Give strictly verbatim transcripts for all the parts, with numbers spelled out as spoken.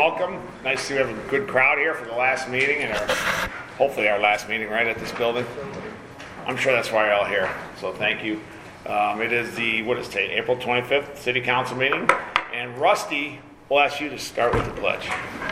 welcome. Nice to see we have a good crowd here for the last meeting, and our, hopefully our last meeting, right, at this building. I'm sure that's why you're all here, so thank you. Um, it is the, what is today, April twenty-fifth City Council meeting, and Rusty will ask you to start with the pledge.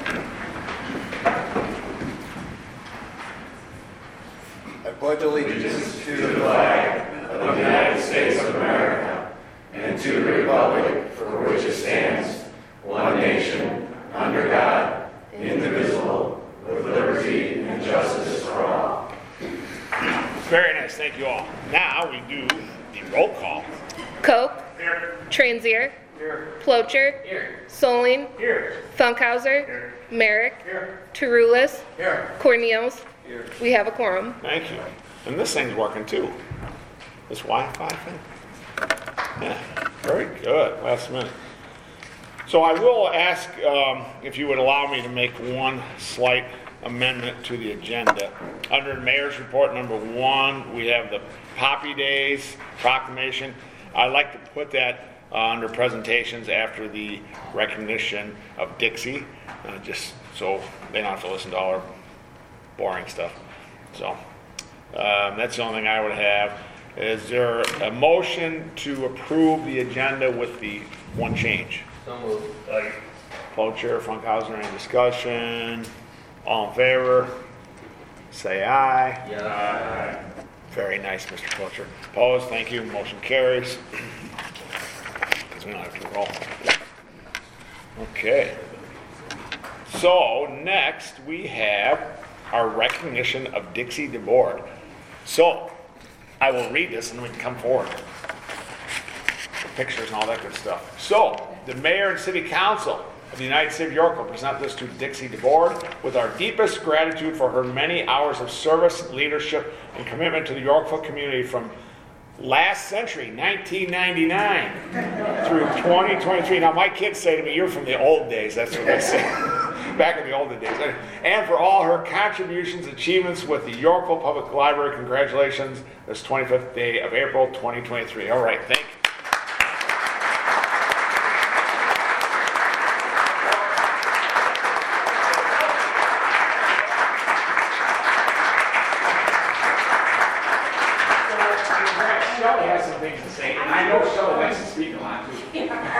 I pledge allegiance to the flag of the United States of America and to the republic for which it stands, one nation, under God, indivisible, with liberty and justice for all. Very nice, thank you all. Now we do the roll call. Cope. Here. Transier. Here. Plocher. Here. Soling. Here. Funkhauser. Here. Merrick. Here. Terulis. Here. Cornelius. Here. We have a quorum. Thank you. And this thing's working too. This Wi-Fi thing. Yeah, very good. Last minute. So I will ask um, if you would allow me to make one slight amendment to the agenda. Under the mayor's report number one, we have the Poppy Days proclamation. I'd like to put that uh, under presentations after the recognition of Dixie, uh, just so they don't have to listen to all our boring stuff. So um, that's the only thing I would have. Is there a motion to approve the agenda with the one change? So moved. Like, Plocher, Funkhauser, any discussion? All in favor? Say aye. Yeah. Aye. Very nice, Mister Plocher. Opposed? Thank you. Motion carries. Because we don't have to roll. Okay. So next we have our recognition of Dixie DeBoard. So I will read this and we can come forward. Pictures and all that good stuff. So, the mayor and city council of the United City of York will present this to Dixie DeBoard with our deepest gratitude for her many hours of service, leadership, and commitment to the Yorkville community from last century, nineteen ninety-nine, through twenty twenty-three. Now, my kids say to me, you're from the old days. That's what they say. Back in the olden days. And for all her contributions, achievements with the Yorkville Public Library. Congratulations, this twenty-fifth day of April, twenty twenty-three. All right, thank you. Shelley has some things to say, and I know Shelley likes to speak a lot too.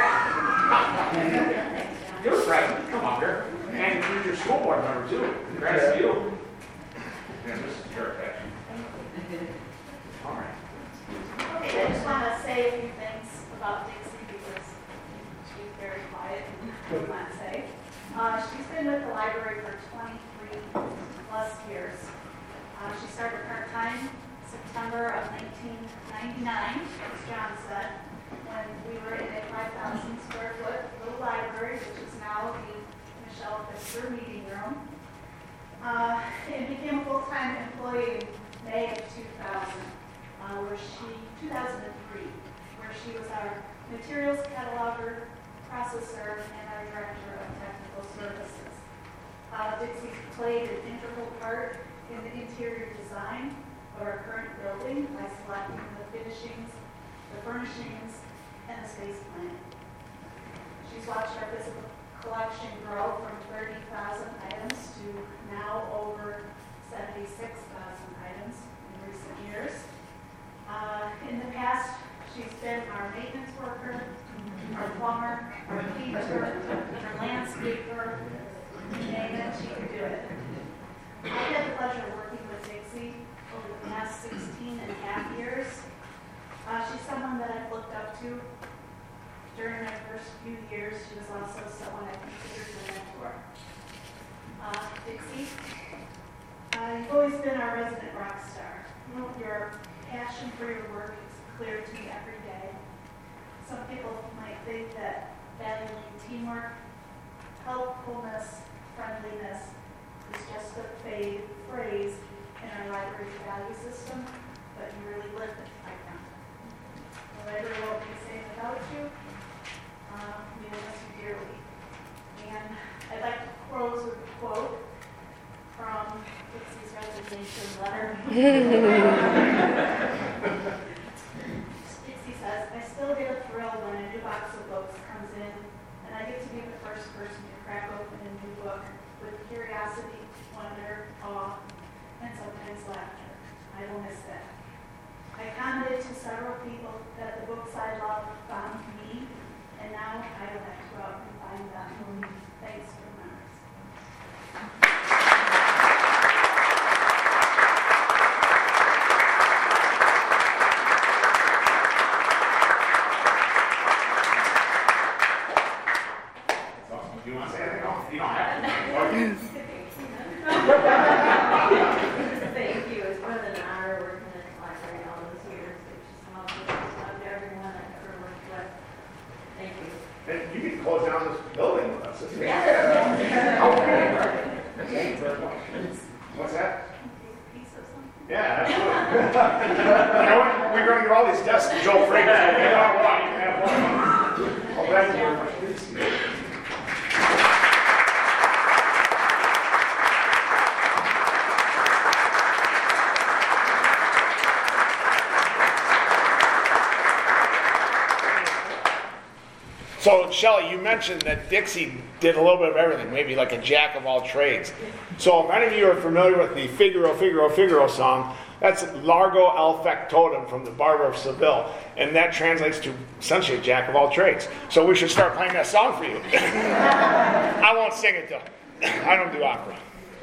You're president, come on here. And you're your school board member too. Congrats to you. Yeah, this is your actually. All right. Okay, I just want to say a few things about Dixie because she's very quiet and doesn't want to say. Uh, she's been with the library for twenty-three plus years. Uh, she started part-time September of nineteen ninety-nine, as John said, when we were in a five thousand square foot little library, which is now the Michelle Pfister meeting room, uh, and became a full-time employee in May of two thousand, uh, where she, two thousand three, where she was our materials cataloger, processor, and our director of technical services. Uh, Dixie played an integral part in the interior design of our current building by selecting the finishings, the furnishings, and the space plan. She's watched our physical collection grow from thirty thousand items to now over seventy-six thousand items in recent years. Uh, in the past, she's been our maintenance worker, our plumber, our painter, our landscaper, you name it, she could do it. I've had the pleasure of working with Dixie over the past sixteen and a half years. Uh, she's someone that I've looked up to. During my first few years, she was also someone I considered my mentor. Uh, Dixie, uh, you've always been our resident rock star. You know, your passion for your work is clear to me every day. Some people might think that valuing teamwork, helpfulness, friendliness is just a fade phrase in our library value system, but you really live it, I found. The library won't be the same without you. Um, we miss you dearly. And I'd like to close with a quote from Dixie's resignation letter. Dixie says, I still get a thrill when a new box of books comes in and I get to be the first person to crack open a new anything else? You don't have to. Thank you. It's been an honor working in the library all those years. It's just lovely. Just loved everyone I've ever worked with. Thank you. And you can close down this building with us. Isn't it? Thank you very much. What's that? Piece of something. Yeah, absolutely. You know what? We're going to give all these desks to Joe Frank. So we can have one. You can have one. Oh, thank you very much. Good to see you. So, Shelley, you mentioned that Dixie did a little bit of everything, maybe like a jack of all trades. So, if any of you are familiar with the Figaro, Figaro, Figaro song, that's Largo el Factotum from the Barber of Seville, and that translates to essentially a jack of all trades. So, we should start playing that song for you. I won't sing it though. I don't do opera.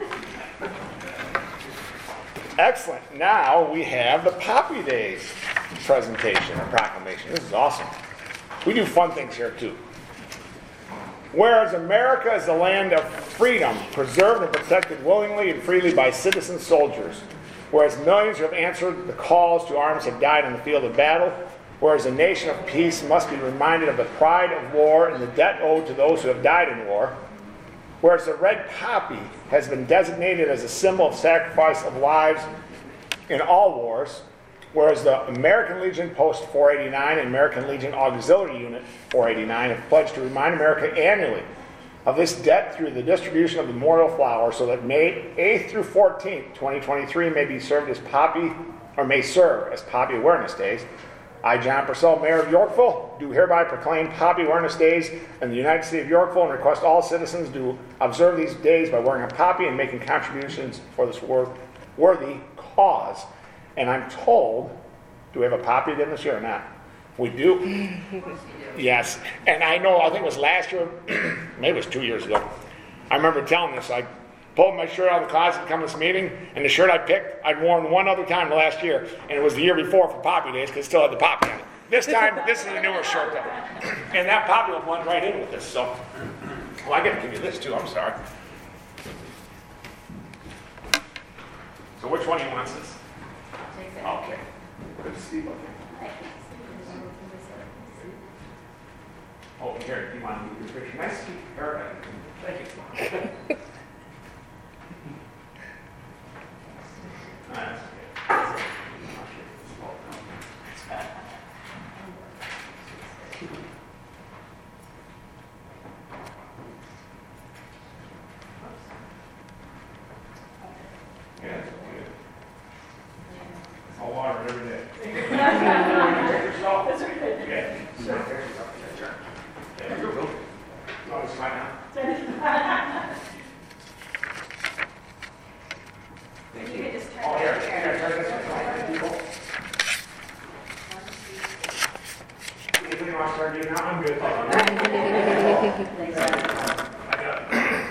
Excellent. Now we have the Poppy Days presentation or proclamation. This is awesome. We do fun things here too. Whereas America is a land of freedom, preserved and protected willingly and freely by citizen soldiers. Whereas millions who have answered the calls to arms have died on the field of battle. Whereas a nation of peace must be reminded of the pride of war and the debt owed to those who have died in war. Whereas the red poppy has been designated as a symbol of sacrifice of lives in all wars. Whereas the American Legion Post four eighty-nine and American Legion Auxiliary Unit four eighty-nine have pledged to remind America annually of this debt through the distribution of memorial flowers so that May eighth through fourteenth, twenty twenty-three may be served as Poppy, or may serve as Poppy Awareness Days. I, John Purcell, Mayor of Yorkville, do hereby proclaim Poppy Awareness Days in the United City of Yorkville and request all citizens to observe these days by wearing a poppy and making contributions for this wor- worthy cause. And I'm told, do we have a poppy in this year or not? We do? Yes. And I know, I think it was last year, maybe it was two years ago. I remember telling this. I pulled my shirt out of the closet to come to this meeting, and the shirt I picked, I'd worn one other time last year, and it was the year before for Poppy Days because it still had the poppy on it. This time, this is a newer shirt, though. And that poppy will blend right in with this. So, well, I got to give you this too. I'm sorry. So, which one do you want this? Okay. Good to see you. Oh, here, do you want to move your picture? Nice to meet you, Erica. Thank you. That's good. Yeah, that's good. I'll water it every day. That's right. Yeah. Yeah, you're good. Oh, it's fine now. You can just turn Oh, it here. here. Here, try this one. People. Anything you want to start doing now? I'm good. Thank you. I got it.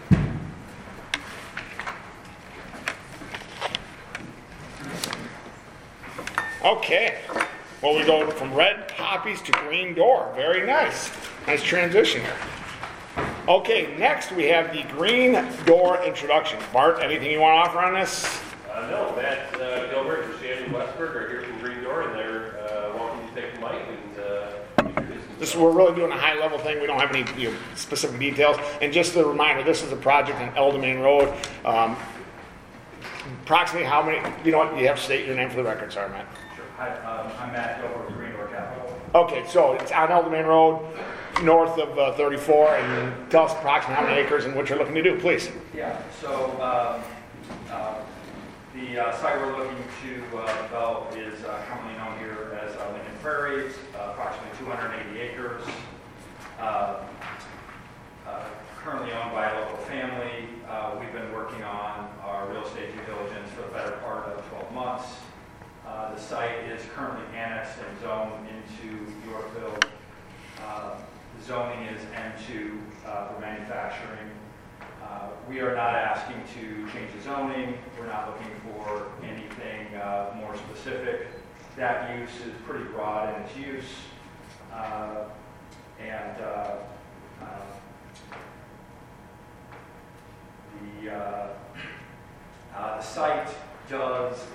Okay. Well, we go from red poppies to green door. Very nice. Nice transition here. Okay, next we have the green door introduction. Bart, anything you want to offer on this? Uh, no, Matt uh, Gilbert and Shannon Westberg are here from Green Door, and they're uh, welcome to take the mic and uh, introduce themselves. This is, we're really doing a high level thing. We don't have any you know, specific details. And just a reminder, this is a project on Eldamain Road. Um, approximately how many, you know what, you have to state your name for the record. Sorry, Matt. Sure. Hi, um, I'm Matt Gilbert with Green Door Capital. Okay, so it's on Eldamain Road, north of uh, thirty-four, and tell us approximately how many acres and what you're looking to do, please. Yeah, so um, uh, the uh, site we're looking to uh, develop is uh, commonly known here as uh, Lincoln Prairies, uh, approximately two hundred eighty acres. Uh, uh, currently owned by a local family. Uh, we've been working on our real estate due diligence for the better part of twelve months. Uh, the site is currently annexed and zoned into Yorkville. Uh, the zoning is M two uh, for manufacturing. Uh, we are not asking to change the zoning. We're not looking for anything uh, more specific. That use is pretty broad in its use. Uh, and uh, uh,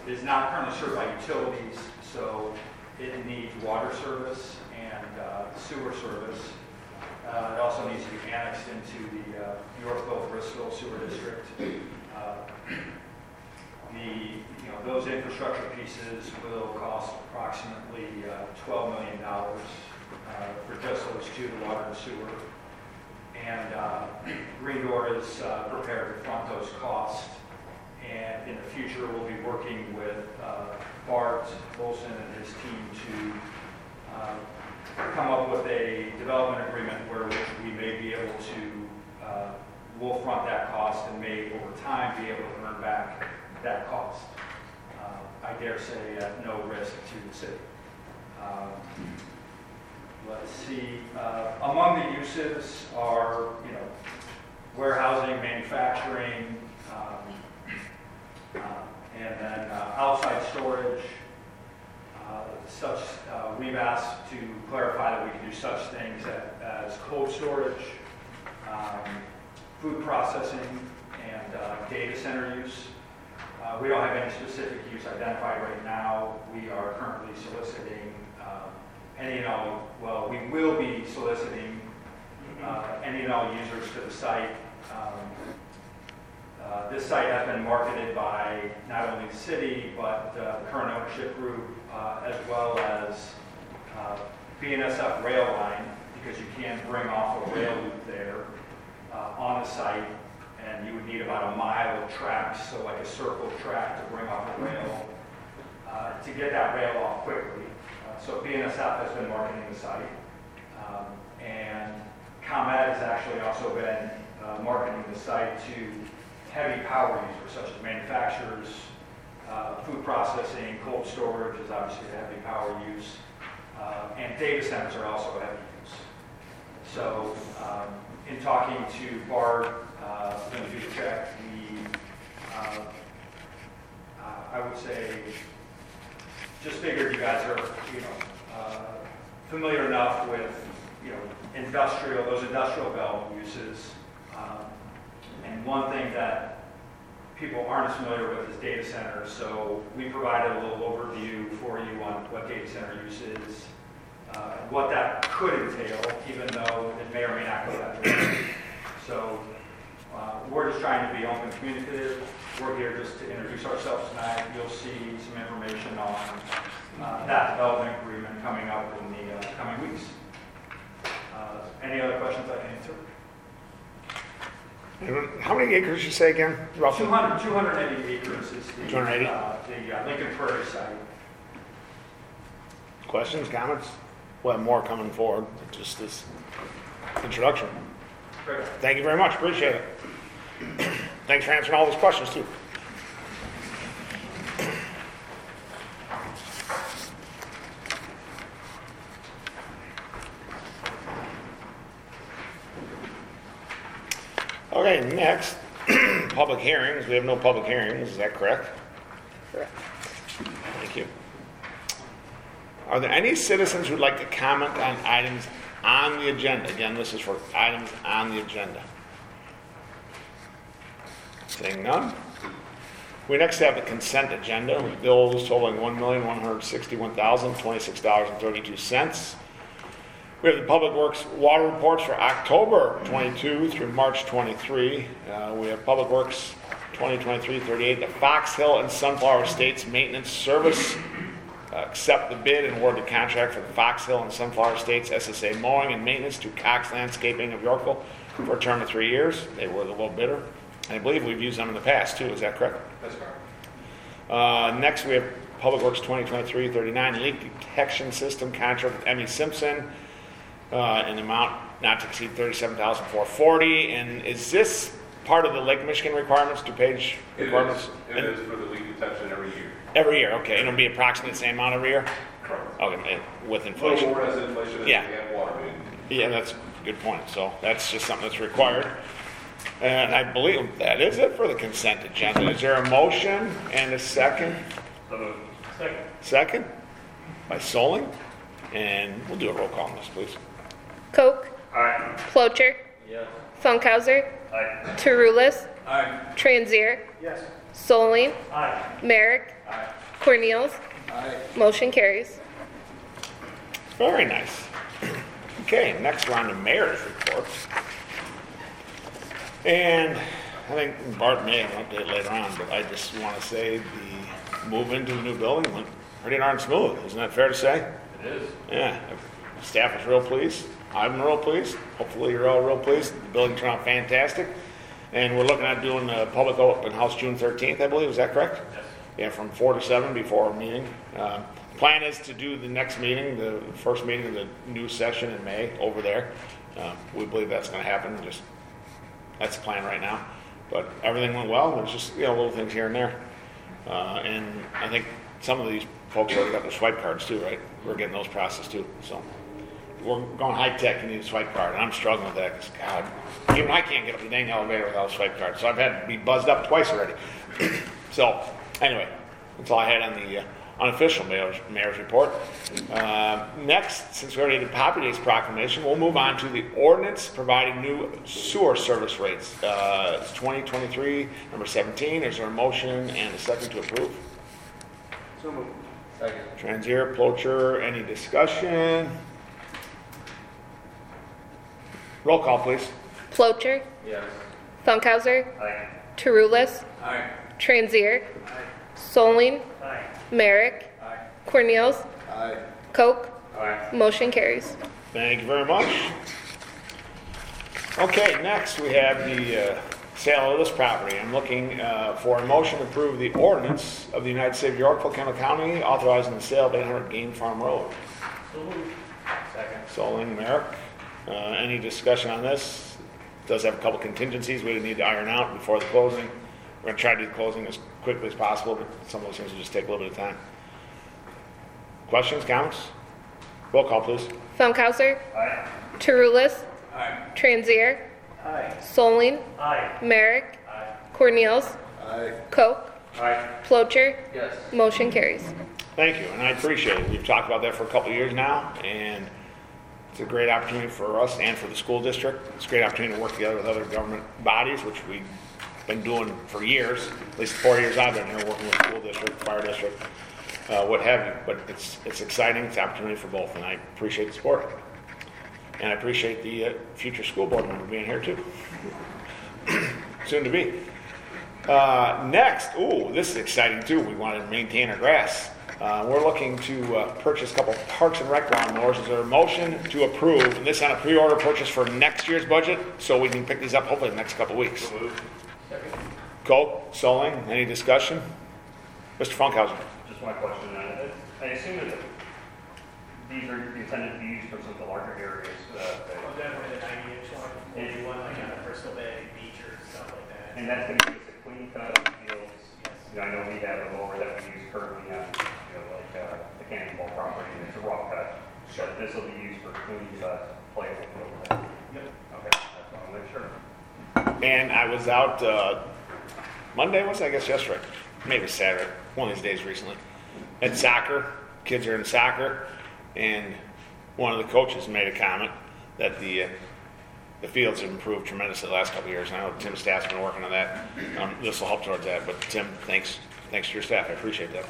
is not currently served by utilities, so it needs water service and uh, sewer service. Uh, It also needs to be annexed into the uh, Yorkville-Bristol Sewer District. Uh, The, you know, those infrastructure pieces will cost approximately uh, twelve million dollars uh, for just those two, the water and sewer. And uh, Green Door is uh, prepared to front those costs. And in the future, we'll be working with uh, Bart Olson and his team to uh, come up with a development agreement where which we may be able to, uh, we'll front that cost and may over time be able to earn back that cost. Uh, I dare say at no risk to the city. Um, let's see, uh, among the uses are, you know, warehousing, manufacturing, um, uh, and then uh, outside storage. Uh, such, uh, we've asked to clarify that we can do such things as, as cold storage, um, food processing, and uh, data center use. Uh, we don't have any specific use identified right now. We are currently soliciting um, any and all, well, we will be soliciting uh, any and all users to the site. Um, uh, this site has been marketed by not only the city, but uh, the current ownership group, uh, as well as uh, B N S F rail line, because you can bring off a rail loop there uh, on the site. And you would need about a mile of tracks, so like a circle track to bring off a rail, uh, to get that rail off quickly. Uh, so B N S F has been marketing the site. Um, and ComEd has actually also been uh, marketing the site to heavy power users, such as manufacturers, uh, food processing, cold storage is obviously a heavy power use, uh, and data centers are also a heavy use. So um, in talking to Bart, Uh, going to do the check. We, uh, uh, I would say, just figured you guys are, you know, uh, familiar enough with, you know, industrial, those industrial belt uses. Um, and one thing that people aren't as familiar with is data centers. So we provided a little overview for you on what data center use is, uh, what that could entail, even though it may or may not go that way. So. Uh, we're just trying to be open communicative. We're here just to introduce ourselves tonight. You'll see some information on uh, that development agreement coming up in the uh, coming weeks. Uh, any other questions I can answer? How many acres you say again? Roughly? two hundred, two hundred eighty acres is the, two hundred eighty? uh, the uh, Lincoln Prairie site. Questions, comments? We'll have more coming forward. Just this introduction. Great. Thank you very much. Appreciate it. Thanks for answering all those questions, too. Okay, next, public hearings. We have no public hearings. Is that correct? Correct. Thank you. Are there any citizens who'd like to comment on items on the agenda? Again, this is for items on the agenda. Seeing none. We next have the consent agenda with bills totaling one million one hundred sixty-one thousand twenty-six dollars and thirty-two cents. We have the Public Works water reports for October twenty-two through March twenty-three. Uh, we have Public Works twenty twenty-three thirty-eight, the Fox Hill and Sunflower Estates Maintenance Service. Uh, accept the bid and award the contract for the Fox Hill and Sunflower Estates S S A mowing and maintenance to Cox Landscaping of Yorkville for a term of three years. They were the low bidder. I believe we've used them in the past too. Is that correct? That's correct. Uh, next, we have Public Works twenty twenty-three thirty-nine leak detection system contract with M E Simpson, uh, in amount not to exceed thirty-seven thousand four hundred forty dollars. And is this part of the Lake Michigan requirements, DuPage It requirements? is. It is for the leak detection every year. Every year, okay. And it'll be approximately the same amount every year? Correct. Okay, and with A inflation. little more as inflation as Yeah. we have water main. Yeah, that's a good point. So that's just something that's required. And I believe that is it for the consent agenda. Is there a motion and a second? Second. Second by Soling. And we'll do a roll call on this, please. Koch. Aye. Flocher. Yes. Funkhauser. Aye. Terulis. Aye. Transier. Yes. Soling. Aye. Merrick. Aye. Cornels. Aye. Motion carries. Very nice. Okay, next we're on the mayor's report. And I think Bart may have an update later on, but I just want to say the move into the new building went pretty darn smooth. Isn't that fair to say? It is. Yeah, the staff is real pleased. I'm real pleased. Hopefully you're all real pleased. The building turned out fantastic. And we're looking at doing a public open house June thirteenth, I believe. Is that correct? Yes. Yeah, from four to seven before our meeting. Um, Plan is to do the next meeting, the first meeting of the new session in May over there. Uh, We believe that's going to happen. Just that's the plan right now. But everything went well. There's just, you know, little things here and there. Uh, And I think some of these folks already got their swipe cards too, right? We're getting those processed too. So we're going high tech. You need a swipe card, and I'm struggling with that because God, even I can't get up the dang elevator without a swipe card. So I've had to be buzzed up twice already. So anyway, that's all I had on the uh, unofficial mayor's, mayor's report. Uh, next, since we already did Poppy Day's proclamation, we'll move on to the ordinance providing new sewer service rates. Uh, it's twenty twenty-three, number seventeen. Is there a motion and a second to approve? So moved. Second. Transier, Plocher, any discussion? Roll call, please. Plocher. Yes. Funkhauser. Aye. Terulis. Aye. Transier. Aye. Solling. Aye. Merrick. Aye. Cornels. Aye. Koch. Aye. Motion carries. Thank you very much. Okay, next we have the uh, sale of this property. I'm looking uh, for a motion to approve the ordinance of the United States of Yorkville, Kendall County, authorizing the sale of eight hundred Game Farm Road. Second. Solling, Merrick. Uh, any discussion on this? Does have a couple contingencies we need to iron out before the closing. We're going to try to do the closing as quickly as possible, but some of those things will just take a little bit of time. Questions, comments? Roll call, please. Funkhauser. Aye. Terulis. Aye. Transier. Aye. Solling. Aye. Merrick. Aye. Cornels. Aye. Koch. Aye. Plocher. Yes. Motion carries. Thank you, and I appreciate it. We've talked about that for a couple of years now, and it's a great opportunity for us and for the school district. It's a great opportunity to work together with other government bodies, which we've been doing for years, at least four years I've been here, working with the school district, fire district, uh, what have you. But it's it's exciting. It's an opportunity for both, and I appreciate the support. And I appreciate the uh, future school board member being here too. Soon to be. Uh, next, ooh, this is exciting too. We want to maintain our grass. Uh, we're looking to uh, purchase a couple Parks and Rec lawnmowers. Is there a motion to approve, and this on a pre-order purchase for next year's budget, so we can pick these up hopefully in the next couple weeks? Coe, Solling, any discussion? Mister Funkhauser. Just one question. I, I assume that these are intended to be used for some of the larger areas. Uh, that- Well, definitely the ninety inch one, maybe one like on a Bristol Bay beach or stuff like that. and that's going to be just a clean cut of the fields. You know, I know we have a mower that we use currently on, you know, like uh, the Cannonball property, and it's a raw cut. But this will be used for clean cut, playable field. Yep. Okay, that's all. I'll make sure. And I was out uh, Monday, was it? I guess yesterday, maybe Saturday, one of these days recently, at soccer. Kids are in soccer, and one of the coaches made a comment that the uh, the fields have improved tremendously the last couple of years. And I know Tim's staff's been working on that. Um, this will help towards that. But Tim, thanks, thanks to your staff. I appreciate that.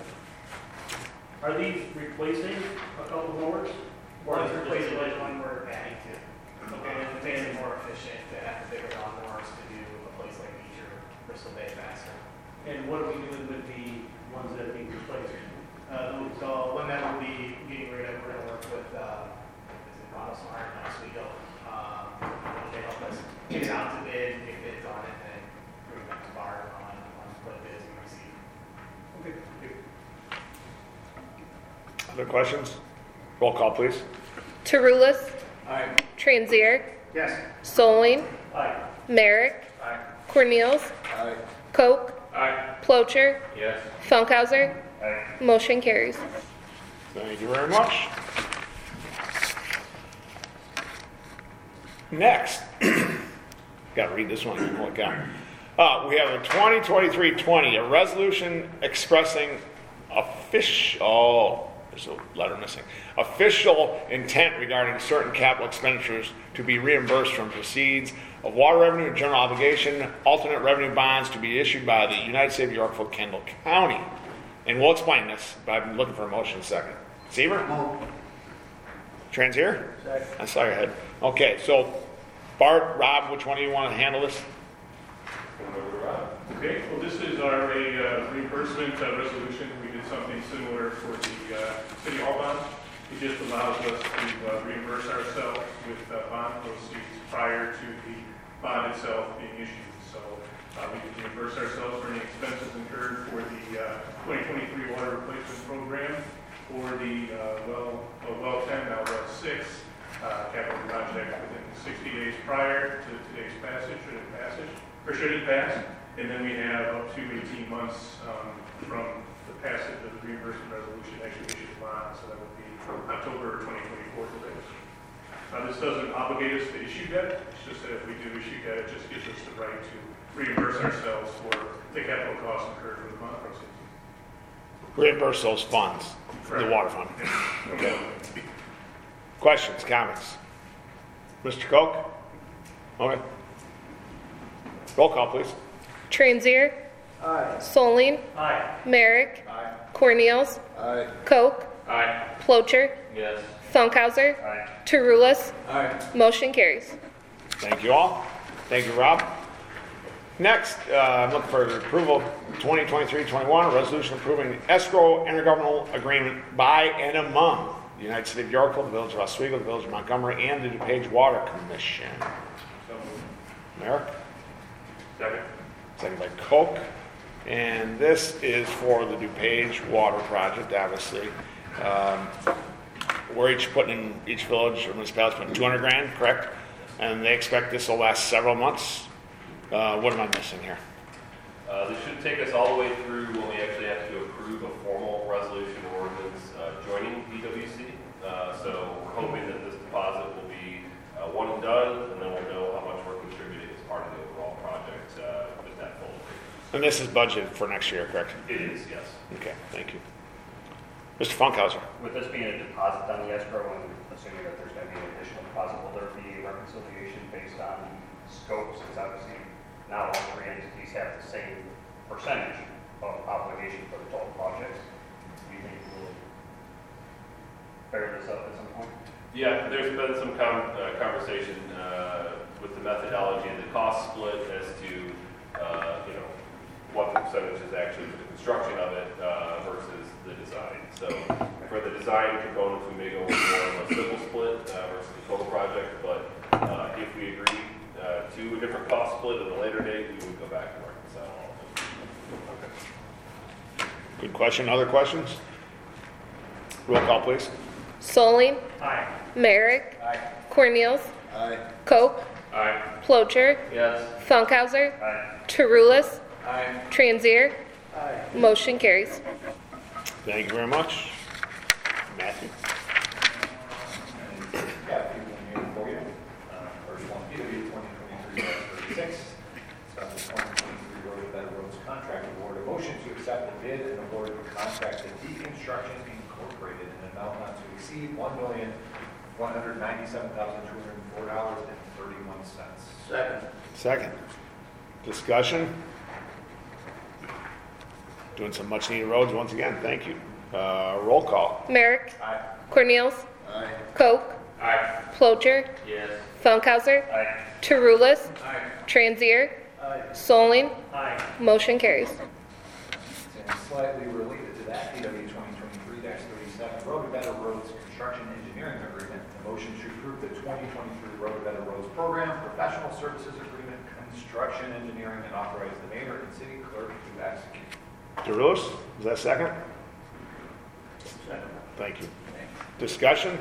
Are these replacing a couple mowers? Or is replacing like one we're adding to? Okay, and it makes it more efficient to have the bigger lawnmowers to do a place like Beach or Bristol Bay faster. And what are we doing with the ones that are being replaced? Uh, so one that we'll be getting rid of, we're gonna work with, uh, is it Bottle Smart, Oswego? Um, they help us get it out to bid, get bids on it, and bring it back to bar on, on what bids we receive. Okay. Other questions? Roll call, please. Terulis. Aye. Transier. Yes. Solling. Aye. Merrick. Aye. Cornels. Aye. Koch. Aye. Plocher. Yes. Funkhauser. Aye. Motion carries. Thank you very much. Next, got to read this one. Holy cow. Uh, we have a twenty twenty-three twenty, a resolution expressing official, oh, there's a letter missing, official intent regarding certain capital expenditures to be reimbursed from proceeds of water revenue and general obligation, alternate revenue bonds to be issued by the United States of Yorkville, Kendall County. and we'll explain this, but I'm looking for a motion second. Seaver? Transier? Second. I saw your head. Okay, so Bart, Rob, which one do you want to handle this? Okay, well, this is our a, uh, reimbursement uh, resolution. We did something similar for the uh, city hall bonds. It just allows us to uh, reimburse ourselves with uh, bond proceeds prior to the bond itself being issued. So uh, we can reimburse ourselves for any expenses incurred for the uh, twenty twenty-three water replacement program, or the uh, well, uh, well ten, now well six uh, capital project within sixty days prior to today's passage, should it passage, or should it pass. And then we have up to eighteen months um, from the passage of the reimbursement resolution actually issued a bond, so that would be October twenty twenty-four today. Uh, this doesn't obligate us to issue debt. It's just that if we do issue debt, it just gives us the right to reimburse ourselves for the capital costs incurred for the bond proceeds. Reimburse those funds, the water fund. Okay. Questions, comments? Mister Koch? Okay. Roll call, please. Transier. Aye. Solling. Aye. Merrick. Aye. Cornels. Aye. Koch. Aye. Plocher. Yes. Funkhauser. Aye. Tarulas. Aye. Motion carries. Thank you all. Thank you, Rob. Next, uh, I'm looking for the approval twenty twenty-three twenty-one, a resolution approving escrow intergovernmental agreement by and among the United City of Yorkville, the Village of Oswego, the Village of Montgomery, and the DuPage Water Commission. Merrick? Second. Second by Koch. And this is for the DuPage Water Project, obviously. Um, we're each putting in, each village or municipality putting two hundred grand, correct? And they expect this will last several months. Uh, what am I missing here? Uh, this should take us all the way through when we actually have to approve a formal resolution or ordinance uh, joining B W C. Uh, so we're hoping that this deposit will be uh, one and done, and then we'll know how much we're contributing as part of the overall project uh, with that full agreement. And this is budgeted for next year, correct? It is, yes. Okay, thank you. Mister Funkhauser. With this being a deposit on the escrow and assuming that there's going to be an additional deposit, will there be a reconciliation based on scopes? Because obviously not all three entities have the same percentage of obligation for the total projects. Do you think we'll fair this up at some point? Yeah, there's been some com- uh, conversation uh, with the methodology and the cost split as to, uh, you know, what the percentage is actually for the construction of it uh, versus the design. So for the design components, we may go with more of a simple split uh, versus the total project, but uh, if we agree uh, to a different cost split at a later date, we would go back and reconcile all of them. Okay. Good question. Other questions? Roll call, please. Solling. Aye. Merrick. Aye. Cornels. Aye. Koch. Aye. Plocher. Yes. Funkhauser. Aye. Tarulas. Aye. Transier. Aye. Motion carries. Thank you very much. Matthew. Yeah, people in here for you. Uh, First one, P W twenty twenty-three thirty-six. It's on the twenty twenty-three Road to Better Roads contract award. A motion to accept the bid and award the contract to Deconstruction Incorporated in an amount not to exceed one million, one hundred ninety-seven thousand, two hundred four dollars and thirty-one cents. Second. Second. Discussion. Doing some much needed roads once again. Thank you. Uh, roll call. Merrick. Aye. Cornels. Aye. Koch. Aye. Plocher. Yes. Funkhauser. Aye. Tarulas. Aye. Transier. Aye. Solling. Aye. Motion carries. And slightly related to that, P W twenty twenty-three thirty-seven, Road to Better Roads Construction Engineering Agreement. The motion to approve the twenty twenty-three Road to Better Roads Program, Professional Services Agreement, Construction Engineering, and authorize the mayor and city clerk to execute. Tarulas, is that second? Second. Thank you. Discussion.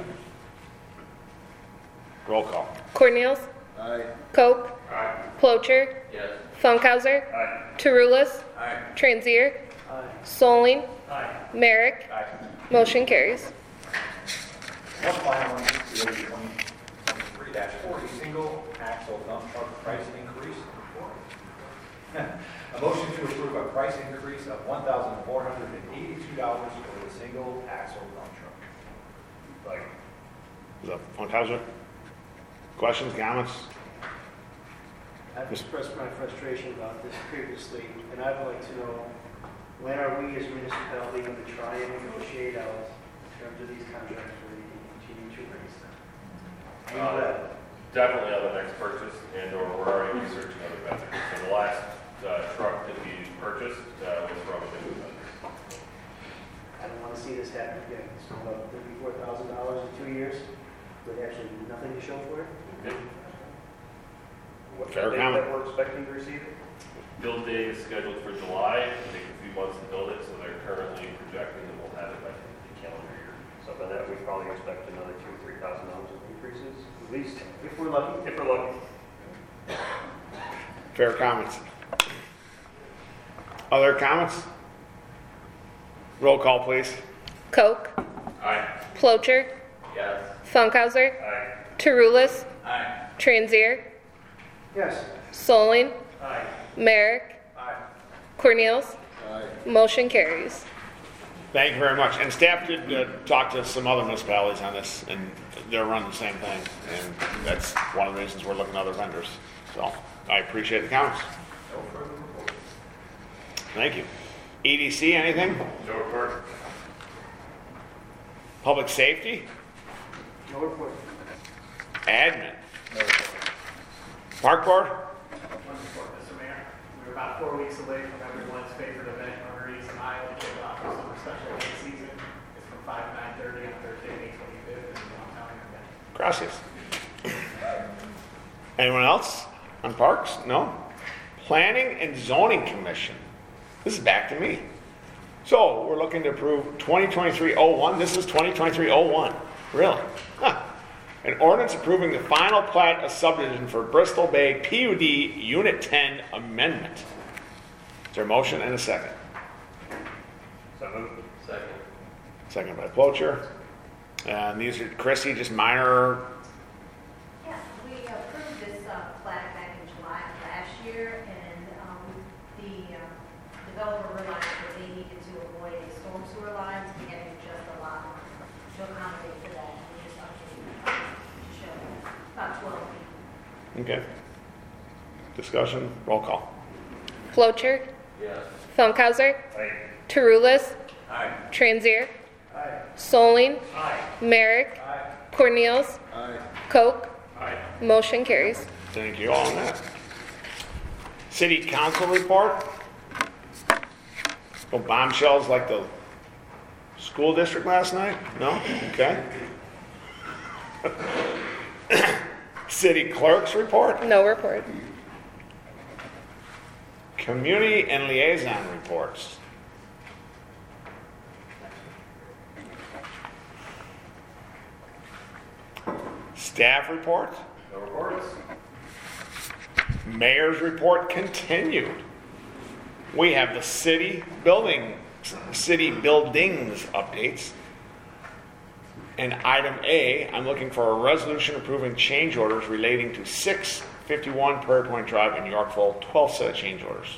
Roll call. Cornels. Aye. Koch. Aye. Plocher. Yes. Funkhauser. Aye. Tarulas. Aye. Transier. Aye. Solling. Aye. Merrick. Aye. Motion carries. One final one, P W twenty twenty-three forty, single axle dump truck price increase. A motion to approve a price increase of one thousand four hundred eighty-two dollars for the single axle dump truck. Like, Is that Funkhauser? Questions, comments? I've expressed my frustration about this previously, and I'd like to know When are we as a municipality going to try and negotiate out in terms of these contracts where we can continue to raise them? And Uh, when? Definitely on the next purchase, and or we're already researching other vendors. So the last uh, truck that we purchased uh, was from a different vendor. I don't want to see this happen again. It's about thirty-four thousand dollars in two years with actually nothing to show for it. Okay. What's Fair the date comment. that we're expecting to receive it? Build date is scheduled for July. It'll take a few months to build it, so they're currently projecting that we'll have it by the end of the calendar year. So by that, we probably expect another two, three thousand dollars of increases, at least, If we're lucky. if we're lucky. Fair comments. Other comments? Roll call, please. Koch, Aye. Plocher, Yes. Funkhauser, Aye. Terulis, Aye. Transier, Yes. Solling, Aye. Merrick, Aye. Cornels. Aye. Motion carries. Thank you very much. And staff did uh, talk to some other municipalities on this, and they're running the same thing. And that's one of the reasons we're looking at other vendors. So I appreciate the comments. No further report. Thank you. E D C, anything? No report. Public safety? No report. Admin? Park board? One report, Mister Mayor. We're about four weeks away from everyone's favorite event, Margarita's in Iowa, to kick off the summer special event season. It's from five to nine thirty on Thursday, May twenty-fifth, in downtown Irvine. Gracias. Anyone else on parks? No? Planning and Zoning Commission. This is back to me. So we're looking to approve twenty twenty-three oh one. This is twenty twenty-three oh one. Really? Huh. An ordinance approving the final plat of subdivision for Bristol Bay P U D Unit ten Amendment. Is there a motion and a second? So moved. Second. Second by Plocher. And these are, Chrissy, just minor. Yeah, we approved this uh, plat back in July of last year, and um, the uh, developer realized that they needed to avoid the storm sewer lines, and getting just a lot to accommodate for that. We just updated to show about twelve feet. Okay. Discussion, roll call. Plocher, Yes. Funkhauser, Aye. Terulis, Aye. Transier, Aye. Solling, Aye. Merrick, Aye. Cornels, Aye. Koch. Aye. Motion carries. Thank you all on that. City council report. No bombshells like the school district last night? No? Okay. City clerk's report. No report. Community and liaison reports. Staff report. No reports. Mayor's report continued. We have the city building, city buildings updates. And item A, I'm looking for a resolution approving change orders relating to six fifty-one Prairie Point Drive in Yorkville, twelve set of change orders.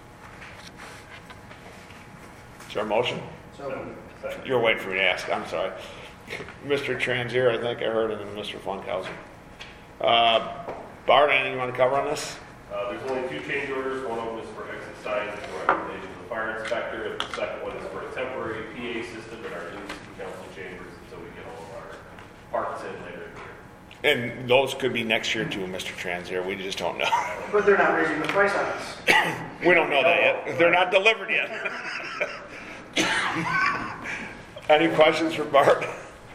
Is there a motion? So moved. Second. You're waiting for me to ask, I'm sorry. Mister Transier, I think I heard, and then Mister Funkhauser. Uh, Bart, anything you want to cover on this? Uh, there's only two change orders. One of them is for exit signs and the recommendation of the fire inspector. And the second one is for a temporary P A system in our new city council chambers until we get all of our parts in later in the year. And those could be next year too, Mister Transier, we just don't know. But they're not raising the price on us. We don't know that yet. They're not delivered yet. Any questions for Bart?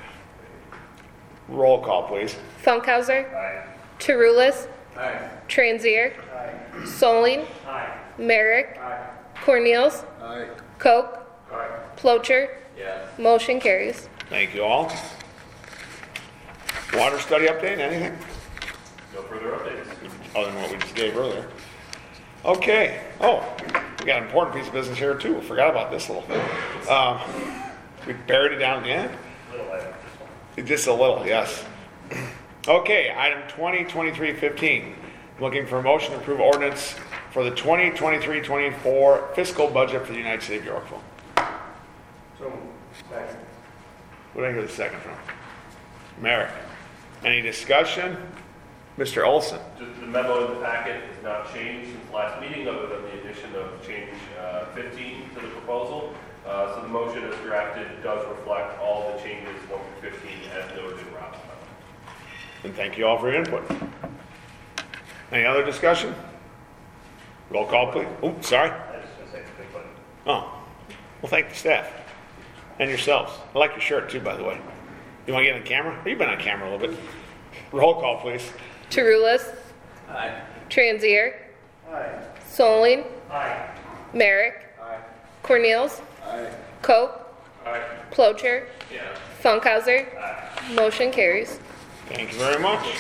Roll call, please. Funkhauser, Aye. Terulis, Aye. Transier, Aye. Solling, Aye. Merrick, Aye. Cornels, Aye. Koch. Aye. Plocher. Yes. Motion carries. Thank you all. Water study update, anything? No further updates. Other than what we just gave earlier. Okay. Oh, we got an important piece of business here too. Forgot about this little thing. Um, we buried it down again. Little item, just one. Just a little, yes. Okay, item twenty twenty-three fifteen. Looking for a motion to approve ordinance for the twenty twenty-three twenty-four fiscal budget for the United States of Yorkville. So moved. Second. Who did I hear the second from? Merrick. Any discussion? Mister Olson. Just the memo in the packet has not changed since last meeting, other than the addition of change uh, fifteen to the proposal. Uh, So the motion as drafted does reflect all the changes one through fifteen as noted in Rob's memo. And thank you all for your input. Any other discussion? Roll call, please. Oh, sorry. I was just gonna say, quick one. Oh, well, thank the staff and yourselves. I like your shirt too, by the way. You want to get on camera? You've been on camera a little bit. Roll call, please. Tarulas. Aye. Transier. Aye. Solling. Aye. Merrick. Aye. Cornels. Aye. Cope. Aye. Plocher. Yeah. Funkhauser. Motion carries. Thank you very much.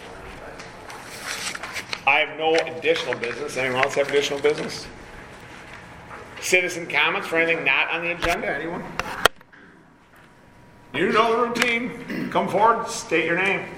I have no additional business. Anyone else have additional business? Citizen comments for anything not on the agenda? Anyone? You know the routine. Come forward, state your name.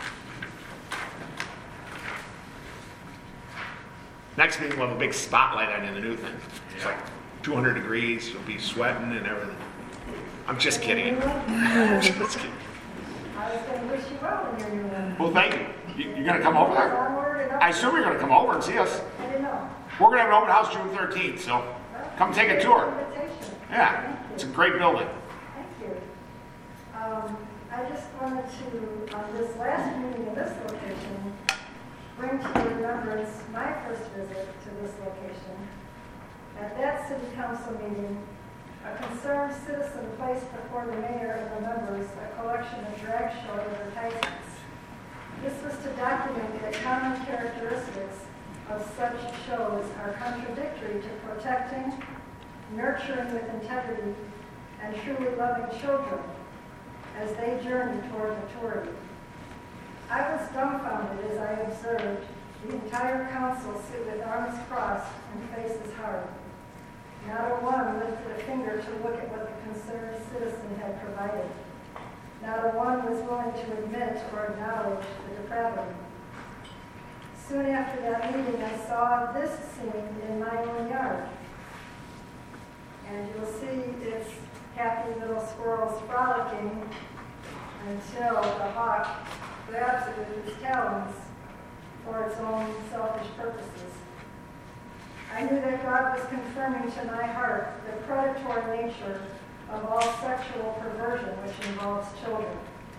Next meeting, we'll have a big spotlight on you, the new thing. It's like two hundred degrees, you'll be sweating and everything. I'm just kidding. Just kidding. I was going to wish you well in your new one. Well, thank you. You- You're gonna come over there? Onward and I assume you're gonna come over and see us. I didn't know. We're gonna have an open house June thirteenth, so come take a tour. Invitation. Yeah, Thank it's a you. great building. Thank you. Um, I just wanted to, on this last meeting in this location, bring to your remembrance my first visit to this location. At that city council meeting, a concerned citizen placed before the mayor and the members a collection of drag show advertisements. This was to document that common characteristics of such shows are contradictory to protecting, nurturing with integrity, and truly loving children as they journey toward maturity. I was dumbfounded as I observed the entire council sit with arms crossed and faces hard. Not a one lifted a finger to look at what the concerned citizen had provided. Not a one was willing to admit or acknowledge the depravity. Soon after that meeting, I saw this scene in my own yard. And you'll see its happy little squirrels frolicking until the hawk grabs it with its talons for its own selfish purposes. I knew that God was confirming to my heart the predatory nature of all sexual perversion which involves children.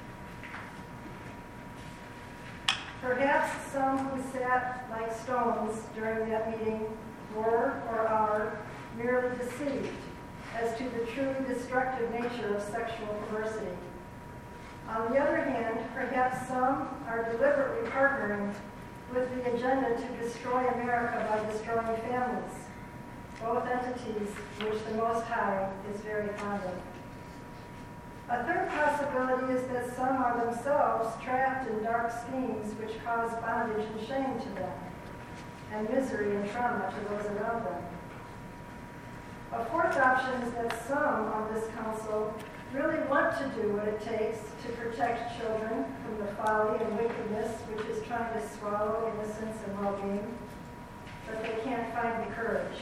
Perhaps some who sat like stones during that meeting were or are merely deceived as to the truly destructive nature of sexual perversity. On the other hand, perhaps some are deliberately partnering with the agenda to destroy America by destroying families, both entities which the Most High is very fond of. A third possibility is that some are themselves trapped in dark schemes which cause bondage and shame to them, and misery and trauma to those around them. A fourth option is that some on this council really want to do what it takes to protect children from the folly and wickedness which is trying to swallow innocence and well-being, but they can't find the courage.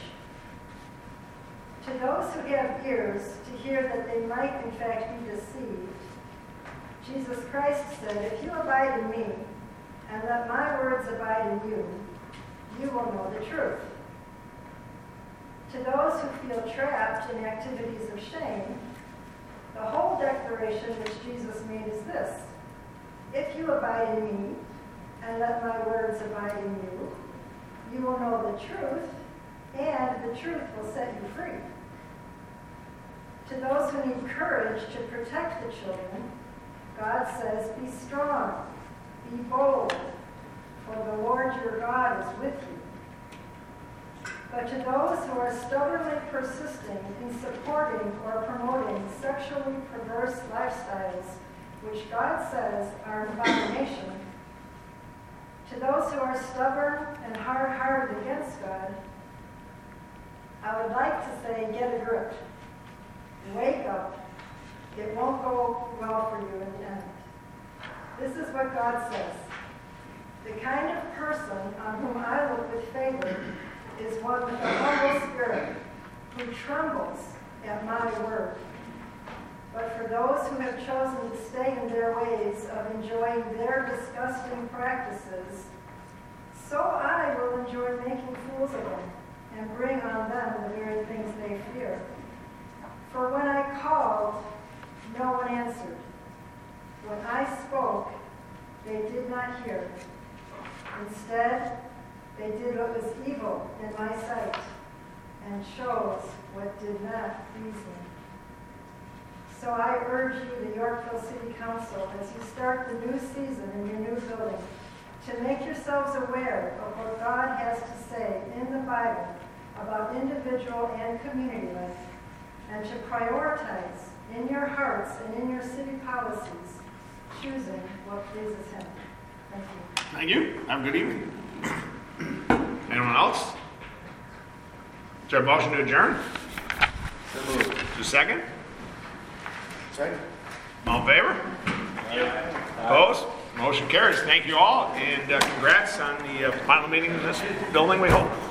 To those who have ears to hear that they might in fact be deceived, Jesus Christ said, "If you abide in me, and let my words abide in you, you will know the truth." To those who feel trapped in activities of shame, the whole declaration which Jesus made is this: "If you abide in me, and let my words abide in you, you will know the truth, and the truth will set you free." To those who need courage to protect the children, God says, "Be strong, be bold, for the Lord your God is with you." But to those who are stubbornly persisting in supporting or promoting sexually perverse lifestyles, which God says are an abomination, to those who are stubborn and hard-hearted against God, I would like to say, get a grip. Wake up. It won't go well for you in the end. This is what God says: "The kind of person on whom I look with favor is one with a humble spirit, who trembles at my word." But for those who have chosen to stay in their ways of enjoying their disgusting practices, so I will enjoy making fools of them and bring on them the very things they fear. For when I called, no one answered. When I spoke, they did not hear. Instead, they did what was evil in my sight and chose what did not please me. So I urge you, the Yorkville City Council, as you start the new season in your new building, to make yourselves aware of what God has to say in the Bible about individual and community life, and to prioritize in your hearts and in your city policies, choosing what pleases Him. Thank you. Thank you. Have a good evening. Anyone else? Is there a motion to adjourn? So moved. Is there a second? Second. All in favor? Opposed? Motion carries. Thank you all, and uh, congrats on the uh, final meeting of this building, we hope.